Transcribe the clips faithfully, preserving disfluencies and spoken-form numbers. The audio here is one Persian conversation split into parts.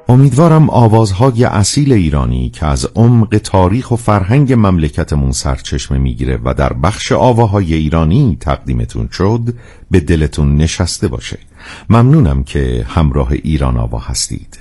امیدوارم آوازهای اصیل ایرانی که از عمق تاریخ و فرهنگ مملکتمون سرچشمه میگیره و در بخش آواهای ایرانی تقدیمتون شد به دلتون نشسته باشه. ممنونم که همراه ایران آوا هستید.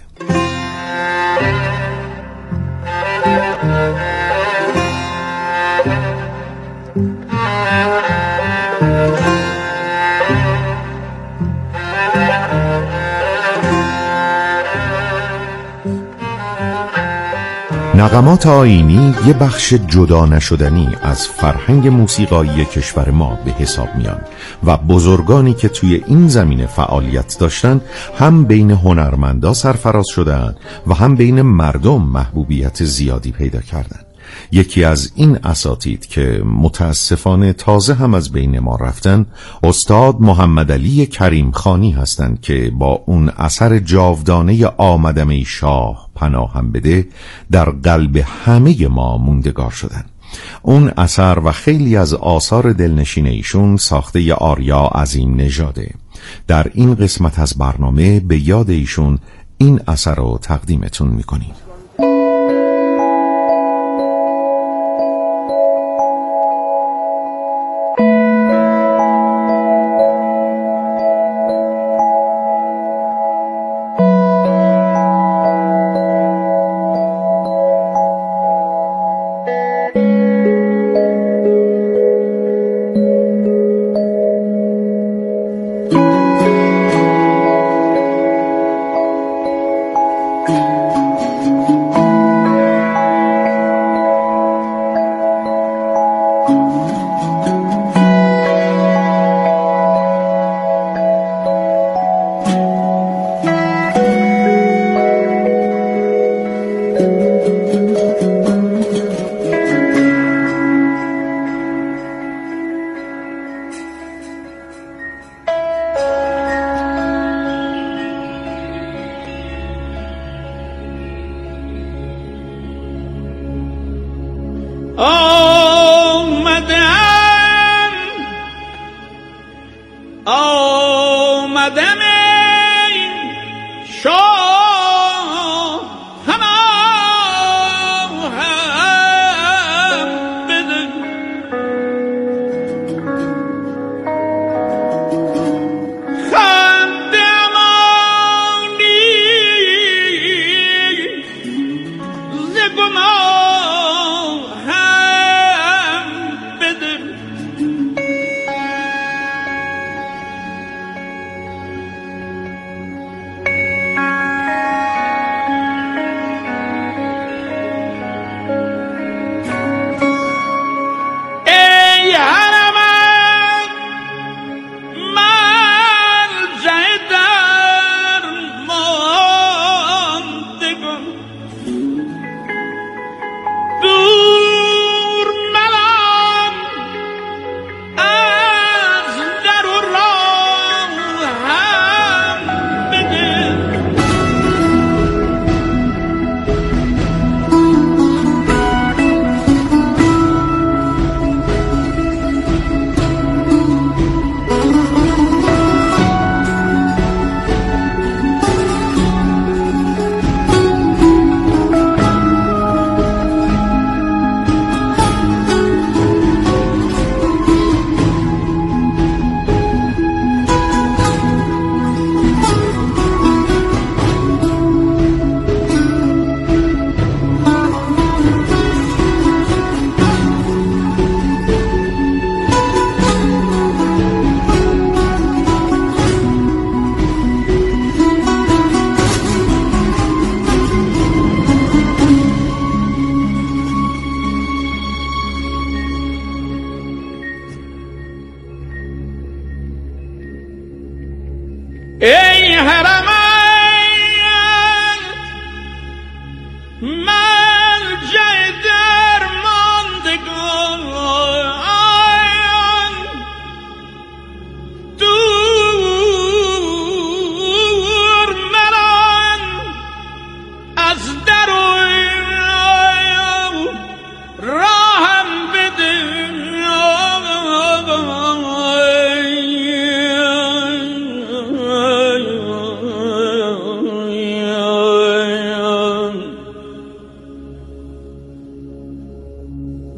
نغمات آیینی یه بخش جدا نشدنی از فرهنگ موسیقایی کشور ما به حساب میان و بزرگانی که توی این زمینه فعالیت داشتن هم بین هنرمندا سرفراز شدن و هم بین مردم محبوبیت زیادی پیدا کردن. یکی از این اساتید که متاسفانه تازه هم از بین ما رفتن استاد محمد علی کریم خانی هستند که با اون اثر جاودانه آمدم ای شاه پناهم بده در قلب همه ما موندگار شدن. اون اثر و خیلی از آثار دلنشین ایشون ساخته ی آریا عظیم نژاده. در این قسمت از برنامه به یاد ایشون این اثر رو تقدیمتون میکنیم.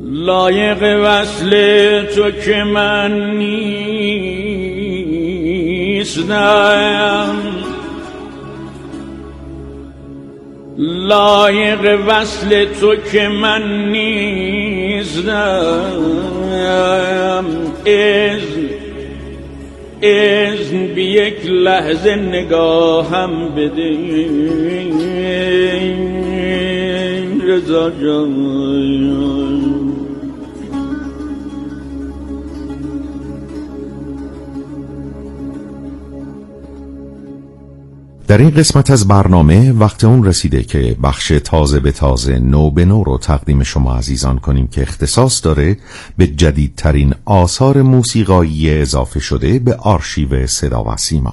لایق وصل تو که من نیستم، لایق وصل تو که من نیستم. اذن اذن بی یک لحظه نگاهم بده رضا جان. در این قسمت از برنامه وقت اون رسیده که بخش تازه به تازه، نو به نو رو تقدیم شما عزیزان کنیم که اختصاص داره به جدیدترین آثار موسیقایی اضافه شده به آرشیو صدا و سیما.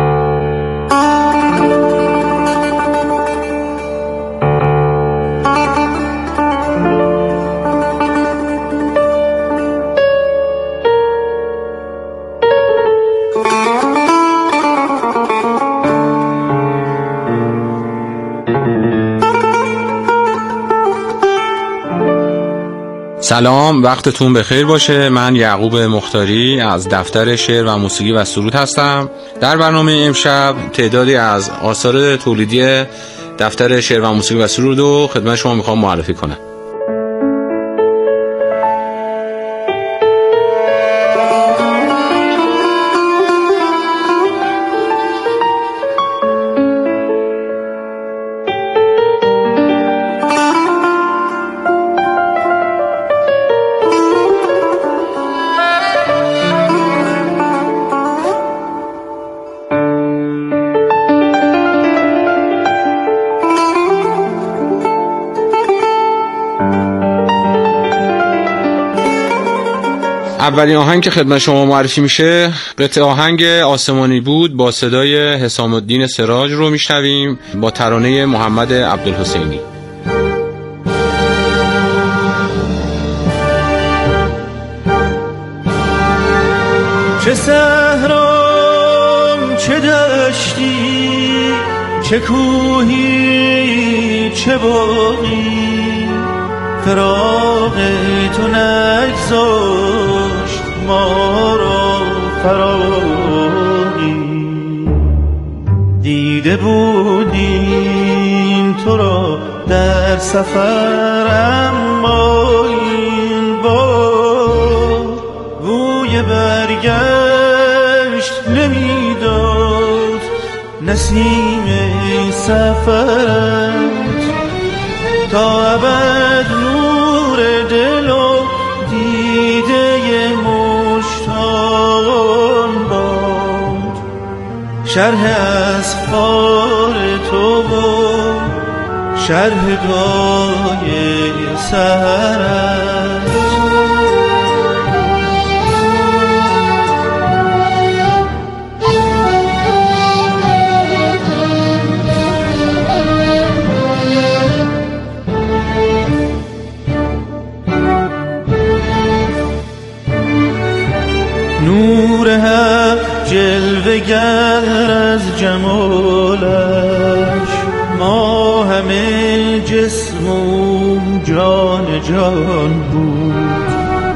سلام، وقتتون بخیر باشه. من یعقوب مختاری از دفتر شعر و موسیقی و سرود هستم. در برنامه امشب تعدادی از آثار تولیدی دفتر شعر و موسیقی و سرود رو خدمت شما میخوام معرفی کنم. اولین آهنگ که خدمت شما معرفی میشه قطعه آهنگ آسمانی بود با صدای حسام الدین سراج رو میشنویم با ترانه محمد عبدالحسینی. چه صحرام چه دشتی، چه کوهی چه باغی، فراق تو نگذاشت ما را فراغی. دیده بودیم تو را در سفر، اما این بار بوی برگشت نمیداد نسیم سفرت. تا ابد نور دل و دیده مشتاقان باد، شرح اسفار تو و شرح گاه سحرت. نور حق جلوه‌گر از جمالش، ما همه جسم و جان جان بود.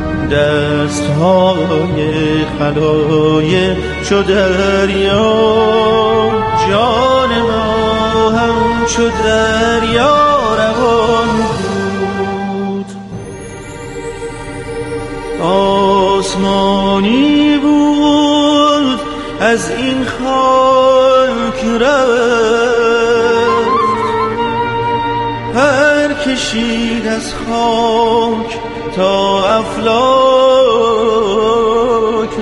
دستهای خلایق چو دریا، جان ما هم چو دریا روان بود. آسمانی بود از این خاک رفت، هر کشید از خاک تا افلاک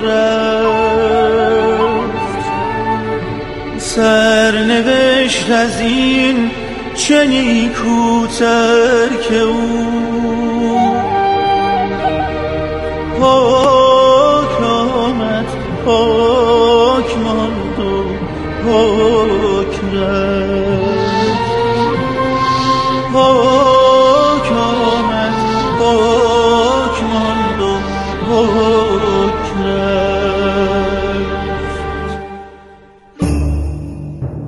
رفت. سرنوشت از این چه نیکوتر که او پاک آمد پاک ماند و پاک رفت. پاک آمد پاک ماند و پاک رفت.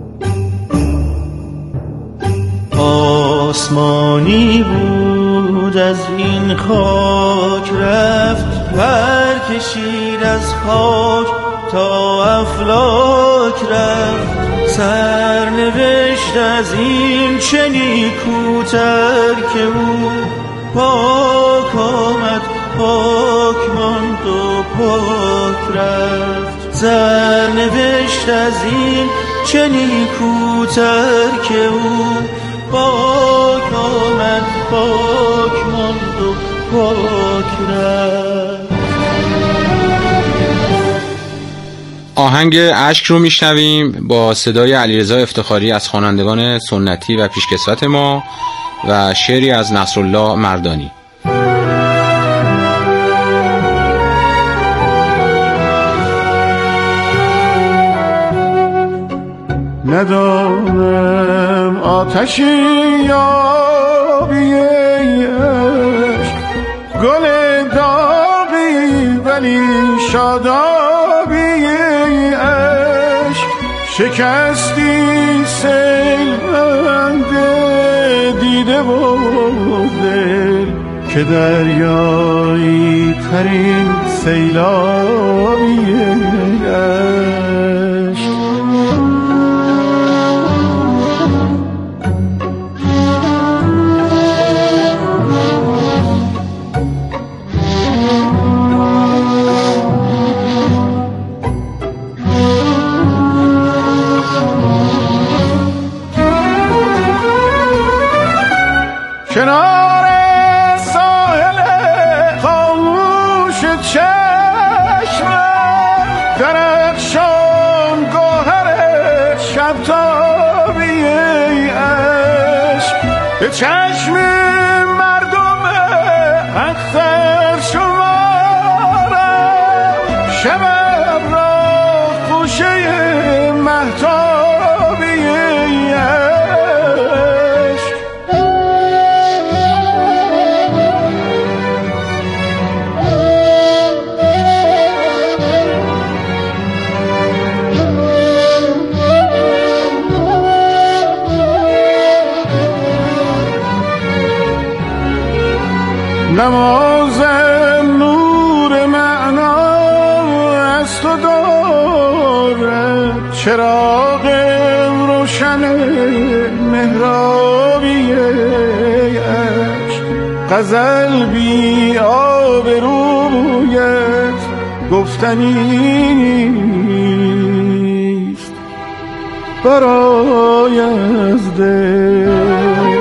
آسمانی بود بود از این خاک رفت، پر کشید از خاک تا افلاک رفت. سرنوشت از این چه نیکوتر که او پاک آمد پاک ماند و پاک رفت. سرنوشت از این چه نیکوتر که او پاک آمد پاک ماند و پاک رفت. آهنگ اشک رو میشنویم با صدای علیرضا افتخاری از خوانندگان سنتی و پیشکسوت ما و شعری از نصرالله مردانی. ندانم آتشی یا بیش، گل داغی ولی شادابی عشق. شکستی سیل بنده دیده و دل که دریایی ترین سیلابی عشق. کنار ساحل خاموش چشم، درخشان گوهر شبتابی عشق. به چشم مردم اختر شمارم، شبم را خوشه مهتابی عشق. نمازم نور معنا از تو دارد، چراغ روشن مهرابی عشق. غزل بی آبرویت گفتنیست برای از دل،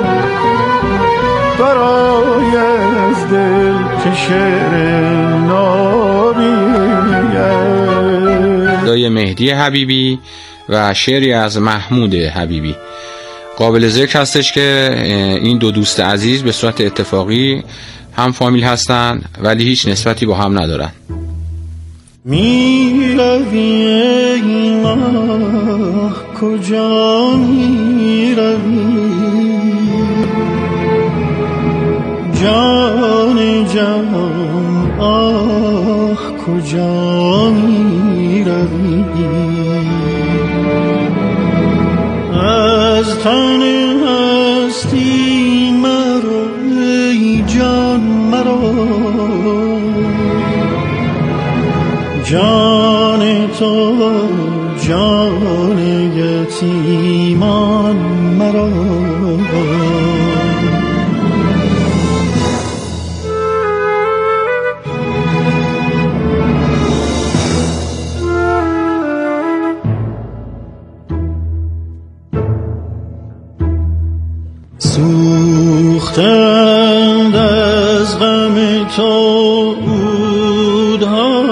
برای از دل که شعر نابی. دای مهدی حبیبی و شعری از محمود حبیبی. قابل ذکر هستش که این دو دوست عزیز به صورت اتفاقی هم فامیل هستن ولی هیچ نسبتی با هم ندارن. می روی ای ماه کجا می روی، جان جان آه کجا می روی. از تن هستی مرو ای جان مرو، جان تو جان یتیمان مرو. سوختند از غم تو عودها،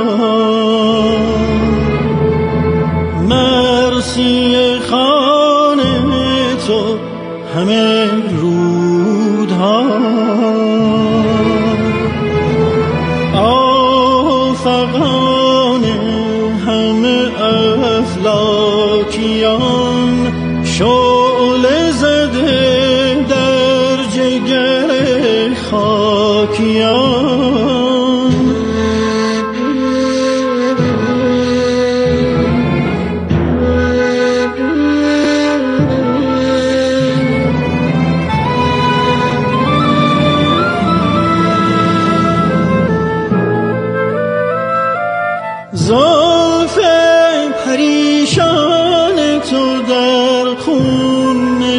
مرسی خان تو همه رودها. آفقان همه افلاکیان، شعله زده در جگر خاکیان.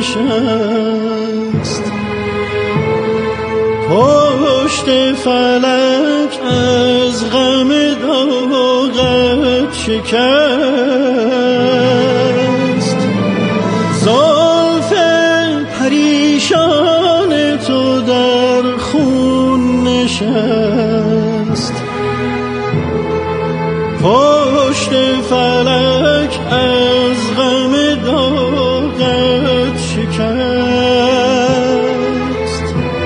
نشست، پشت فلک از غم داغت شکست، زلف پریشان تو در خون نشست، پشت فلک از غم داغت شکست.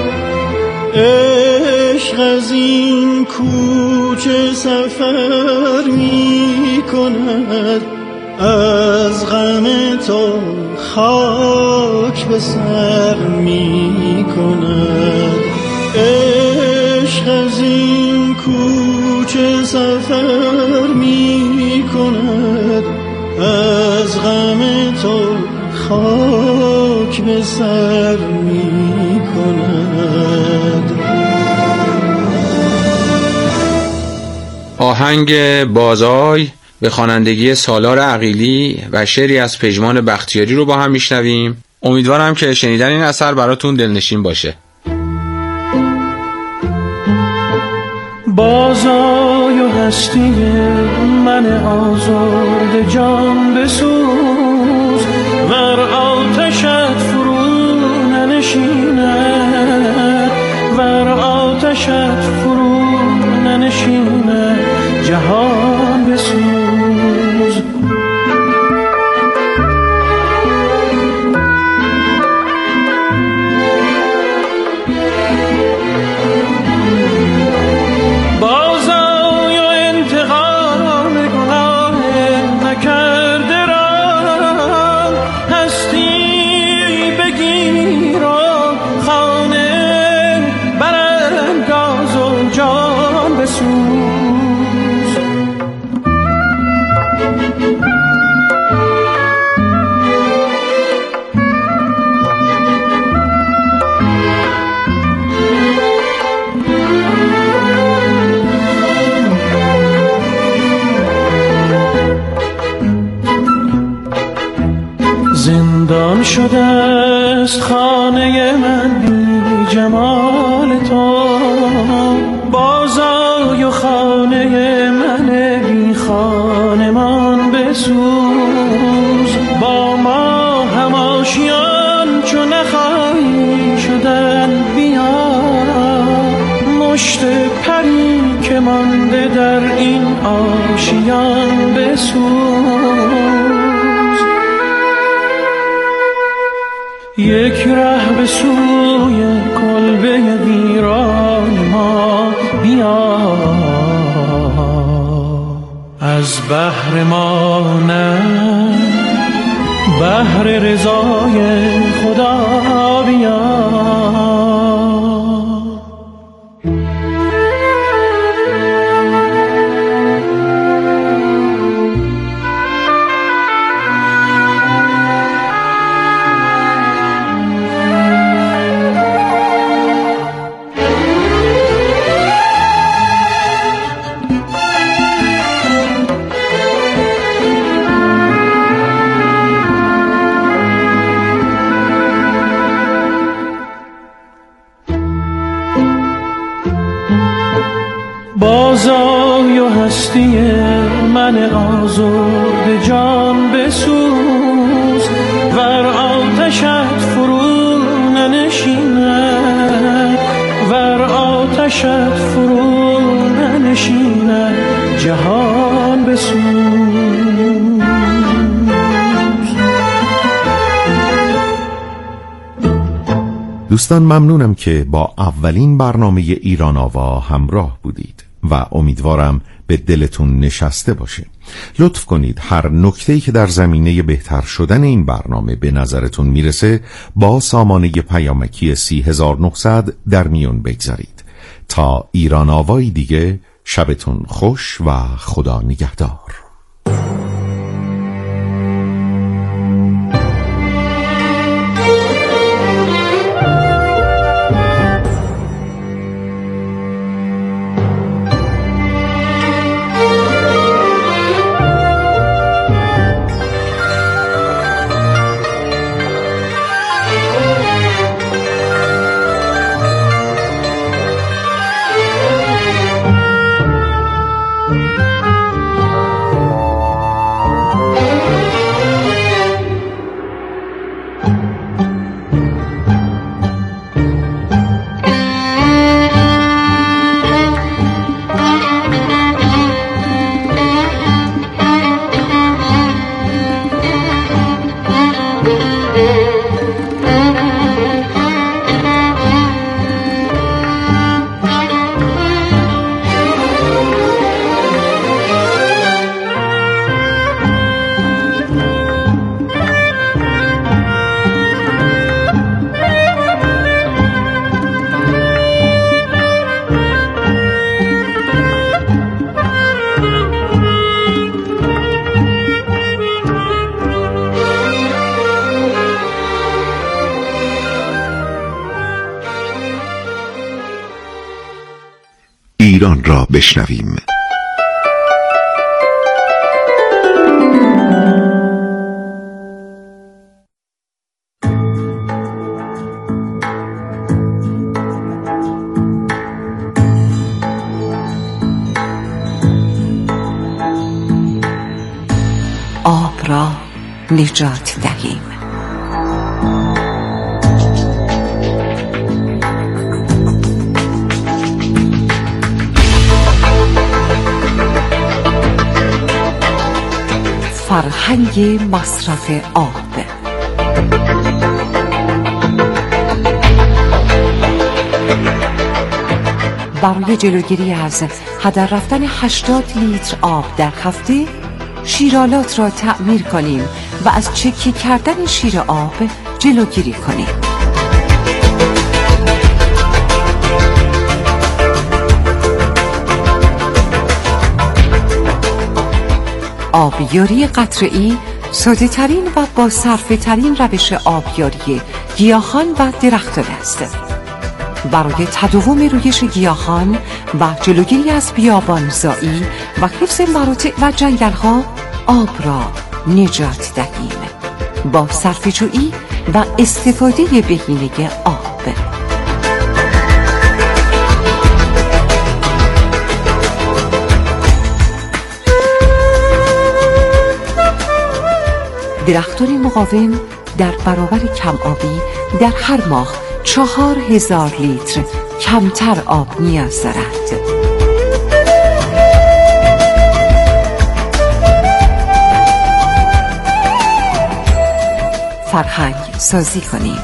عشق از این کوچه سفر می کند، از غم تو خاک به سر می کند. عشق از این کوچه سفر می کند، از غم تو خاک به سر می کند. آهنگ بازای به خوانندگی سالار عقیلی و شعری از پژمان بختیاری رو با هم میشنویم. امیدوارم که شنیدن این اثر براتون دلنشین باشه. بازای و هستی من آزرده جان بسوز، ور آتشت فرو ننشیند، ور آتشت فرو ننشیند، جهان بسوز. زندان شده است خانه من بی جمال تو، بازای و خانه من بی خانمان بسوز. با ما هم آشیان چو نخواهی شدن، بیا مشت پری که مانده در این آشیان بسوز. یک ره به سوی کلبه ویران ما بیا، از بحر ما نه بحر رضای خدا بیا. بازای و هستی من آزرده جان بسوز، ور آتشت فرو ننشیند، ور آتشت فرو ننشیند، جهان بسوز. دوستان ممنونم که با اولین برنامه ایران آوا همراه بودید و امیدوارم به دلتون نشسته باشه. لطف کنید هر نکته‌ای که در زمینه بهتر شدن این برنامه به نظرتون میرسه با سامانه پیامکی سی هزار و نهصد در میون بگذارید. تا ایران آوایی دیگه، شبتون خوش و خدا نگهدار. ایران را بشنویم. آب را نجات دهیم. فرهنگ مصرف آب. برای جلوگیری از هدر رفتن هشتاد لیتر آب در هفته، شیرالات را تعمیر کنیم و از چکه کردن شیر آب جلوگیری کنیم. آبیاری قطره‌ای ساده ترین و با صرفه ترین روش آبیاری گیاهان و درختان است. برای تداوم رویش گیاهان و جلوگیری از بیابانزایی و حفظ مراتع و جنگل‌ها، آب را نجات دهیم با صرفه‌جویی و استفاده بهینه آب. درختان مقاوم در برابر کم آبی در هر ماه چهار هزار لیتر کمتر آب نیاز دارد. فرهنگ سازی کنیم.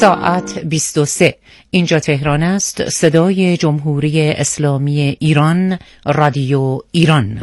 ساعت بیست و سه. اینجا تهران است. صدای جمهوری اسلامی ایران، رادیو ایران.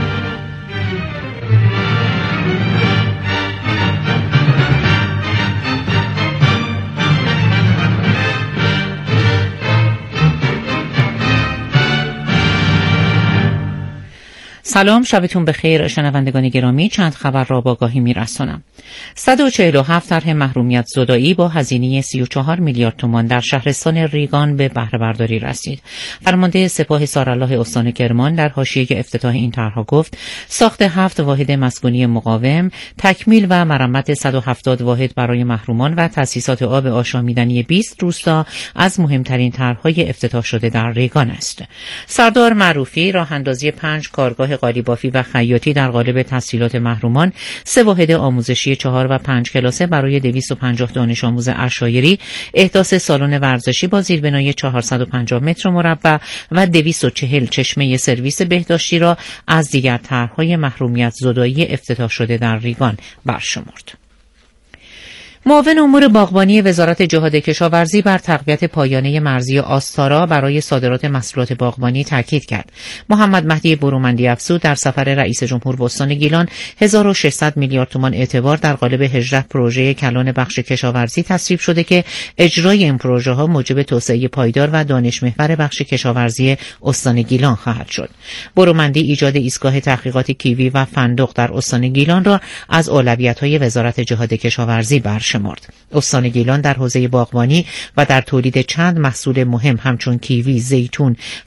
سلام، شبتون بخیر شنوندگان گرامی. چند خبر را با آگاهی میرسانم. صد و چهل و هفت طرح محرومیت زدایی با هزینه سی و چهار میلیارد تومان در شهرستان ریگان به بهره برداری رسید. فرمانده سپاه سارالله استان کرمان در حاشیه افتتاح این طرحها گفت ساخت هفت واحد مسکونی مقاوم، تکمیل و مرمت صد و هفتاد واحد برای محرومان و تأسیسات آب آشامیدنی بیست روستا از مهمترین طرحهای افتتاح شده در ریگان است. سردار معروفی راه اندازی پنج کارگاه قالیبافی و خیاطی در قالب تسهیلات محرومان، سه واحد آموزشی چهار و پنج کلاسه برای دویست و پنجاه دانش آموز عشایری، احداث سالن ورزشی با زیربنای چهارصد و پنجاه متر مربع و دویست و چهل چشمه سرویس بهداشتی را از دیگر طرحهای محرومیت زدایی افتتاح شده در ریگان برشمرد. معاون امور باغبانی وزارت جهاد کشاورزی بر تقویت پایانه مرزی آستارا برای صادرات محصولات باغبانی تاکید کرد. محمد مهدی برومندی افزود در سفر رئیس جمهور به استان گیلان هزار و ششصد میلیارد تومان اعتبار در قالب هجده پروژه کلان بخش کشاورزی تصویب شده که اجرای این پروژه ها موجب توسعه پایدار و دانش محور بخش کشاورزی استان گیلان خواهد شد. برومندی ایجاد ایستگاه تحقیقات کیوی و فندق در استان گیلان را از اولویت‌های وزارت جهاد کشاورزی برشمرد. استان گیلان در حوزه باغبانی و در تولید چند محصول مهم همچون کیوی، زیتون،